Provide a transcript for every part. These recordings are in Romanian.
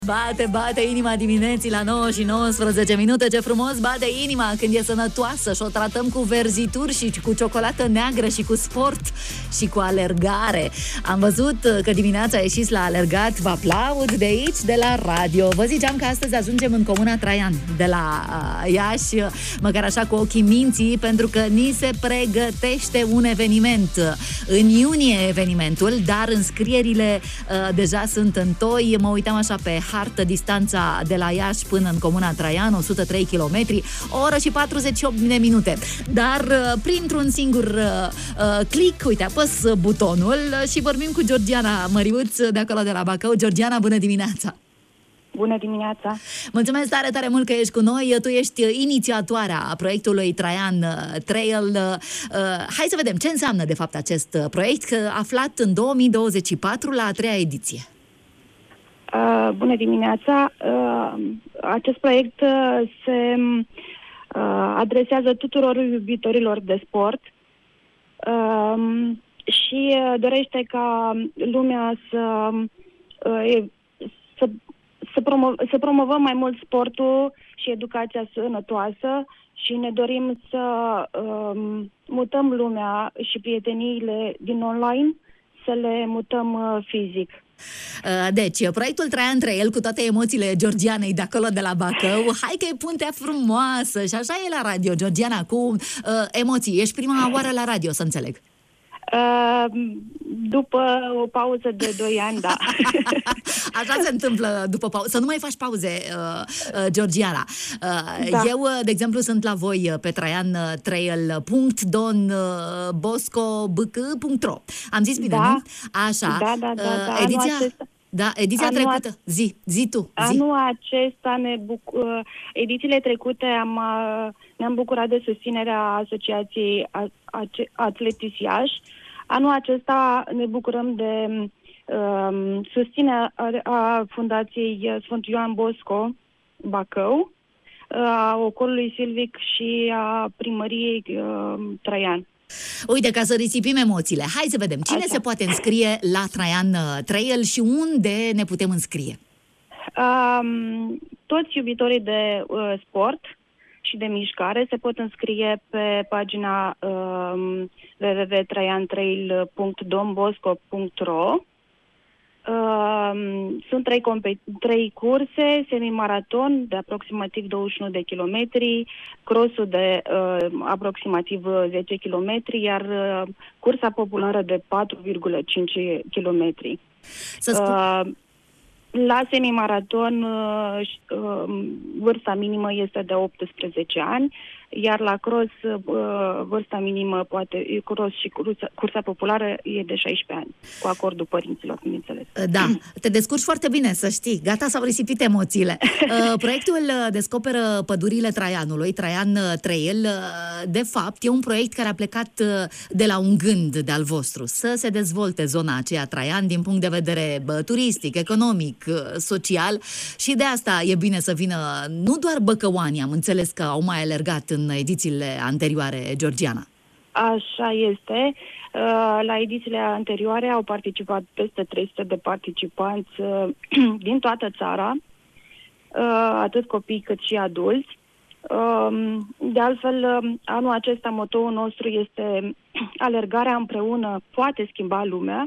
Bate inima dimineții la 9 și 19 minute. Ce frumos bate inima când e sănătoasă și o tratăm cu verzituri și cu ciocolată neagră și cu sport și cu alergare. Am văzut că dimineața ieșiți la alergat. Vă aplaud de aici, de la radio. Vă ziceam că astăzi ajungem în Comuna Traian de la Iași, măcar așa cu ochii minții, pentru că ni se pregătește un eveniment. În iunie evenimentul, dar înscrierile deja sunt în toi. Mă uitam așa pe hartă, distanța de la Iași până în Comuna Traian, 103 km, o oră și 48 de minute. Dar printr-un singur click, uite, apăs butonul și vorbim cu Georgiana Măriuț de acolo de la Bacău. Georgiana, bună dimineața! Bună dimineața! Mulțumesc tare, tare mult că ești cu noi. Tu ești inițiatoarea proiectului Traian Trail. Hai să vedem ce înseamnă de fapt acest proiect, că aflat în 2024 la a 3-a ediție. Bună dimineața! Acest proiect se adresează tuturor iubitorilor de sport și dorește ca lumea să promovăm mai mult sportul și educația sănătoasă și ne dorim să mutăm lumea și prieteniile din online, să le mutăm fizic. Deci, proiectul Traian Trail, cu toate emoțiile Georgianei de acolo de la Bacău, hai că e puntea frumoasă și așa e la radio, Georgiana, cu emoții. Ești prima oară la radio, să înțeleg. După o pauză de 2 ani, da. Așa se întâmplă după pauză. Să nu mai faci pauze, Georgiana. Da. Eu, de exemplu, sunt la voi pe traiantrail.donboscobc.ro. Am zis bine, da. Nu? Așa. Da. Ediția trecută. Zi tu. Anul acesta edițiile trecute ne-am bucurat de susținerea Asociației Atletis Iași. Anul acesta ne bucurăm de susținerea a Fundației Sfânt Ioan Bosco Bacău, a Ocolului Silvic și a Primăriei Traian. Uite, ca să risipim emoțiile, hai să vedem cine se poate înscrie la Traian Trail și unde ne putem înscrie. Toți iubitorii de sport și de mișcare se pot înscrie pe pagina www.traiantrail.donbosco.ro. Sunt 3 curse: semimaraton de aproximativ 21 de kilometri, crossul de aproximativ 10 km, iar cursa populară de 4,5 km. La semimaraton vârsta minimă este de 18 ani, iar la cross vârsta minimă cross și cursa populară e de 16 ani, cu acordul părinților, bineînțeles. Da, te descurci foarte bine, să știi. Gata, s-au risipit emoțiile. Proiectul descoperă pădurile Traianului, Traian Trail. De fapt, e un proiect care a plecat de la un gând de-al vostru, să se dezvolte zona aceea Traian din punct de vedere turistic, economic, social, și de asta e bine să vină nu doar băcăoanii, am înțeles că au mai alergat în edițiile anterioare, Georgiana. Așa este. La edițiile anterioare au participat peste 300 de participanți din toată țara, atât copii cât și adulți. De altfel, anul acesta motoul nostru este alergarea împreună poate schimba lumea.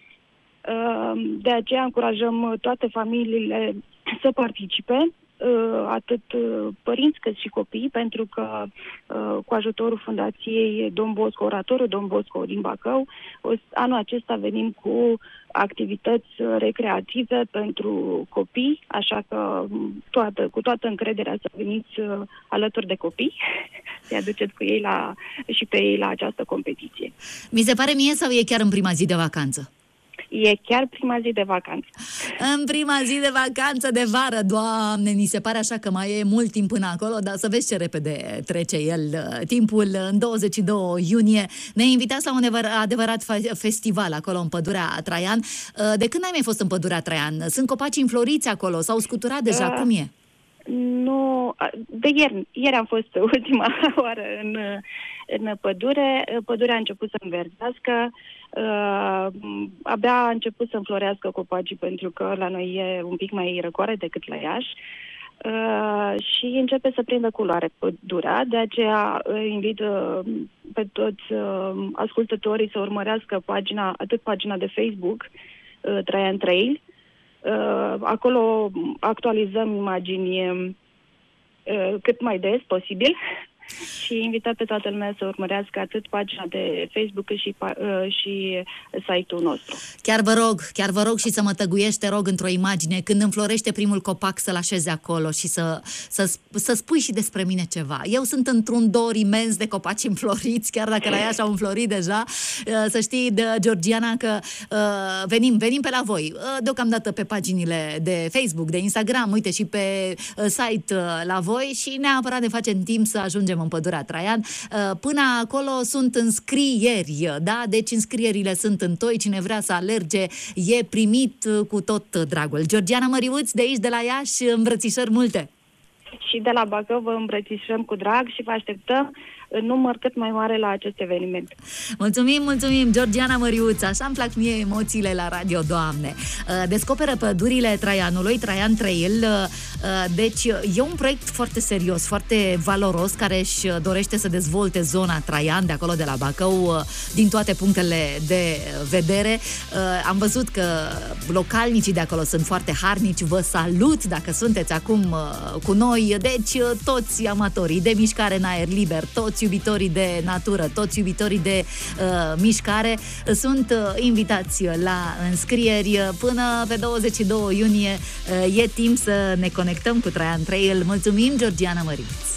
De aceea încurajăm toate familiile să participe, atât părinți cât și copii, pentru că cu ajutorul Fundației Don Bosco, oratorul Don Bosco din Bacău, anul acesta venim cu activități recreative pentru copii, așa că cu toată încrederea să veniți alături de copii, să-i aduceți cu ei și pe ei la această competiție. Mi se pare mie sau e chiar în prima zi de vacanță? E chiar prima zi de vacanță. În prima zi de vacanță de vară, Doamne, ni se pare așa că mai e mult timp până acolo, dar să vezi ce repede trece timpul. În 22 iunie ne invitați la un adevărat festival acolo în Pădurea Traian. De când ai mai fost în Pădurea Traian? Sunt copaci înfloriți acolo? S-au scuturat deja? Cum e? Nu, de ieri am fost ultima oară în pădure. Pădurea a început să înverdească, abia a început să înflorească copacii, pentru că la noi e un pic mai răcoare decât la Iași. Și începe să prindă culoare pădurea, de aceea invit pe toți ascultătorii să urmărească atât pagina de Facebook Traian Trail. Acolo actualizăm imagini cât mai des posibil și invităm pe toată lumea să urmărească atât pagina de Facebook cât și site-ul nostru. Chiar vă rog și să mă tăguiești, te rog, într-o imagine, când înflorește primul copac, să-l așezi acolo și să spui și despre mine ceva. Eu sunt într-un dor imens de copaci înfloriți, chiar dacă la Iași au înflorit deja. Să știi, Georgiana, că venim pe la voi, deocamdată pe paginile de Facebook, de Instagram, uite, și pe site la voi, și neapărat ne facem timp să ajungem în pădurea Traian. Până acolo sunt înscrieri, da? Deci înscrierile sunt întoi, cine vrea să alerge e primit cu tot dragul. Georgiana Măriuț, de aici, de la Iași, îmbrățișări multe! Și de la Bacău vă îmbrățișăm cu drag și vă așteptăm în număr cât mai mare la acest eveniment. Mulțumim, Georgiana Măriuț, așa îmi plac mie emoțiile la radio, Doamne. Descoperă pădurile Traianului, Traian Trail. Deci e un proiect foarte serios, foarte valoros, care își dorește să dezvolte zona Traian, de acolo de la Bacău, din toate punctele de vedere. Am văzut că localnicii de acolo sunt foarte harnici, vă salut dacă sunteți acum cu noi. Deci toți amatorii de mișcare în aer liber, toți iubitorii de natură, toți iubitorii de mișcare sunt invitați la înscrieri. Până pe 22 iunie e timp să ne conectăm cu Traian Trail. Mulțumim, Georgiana Măriuț!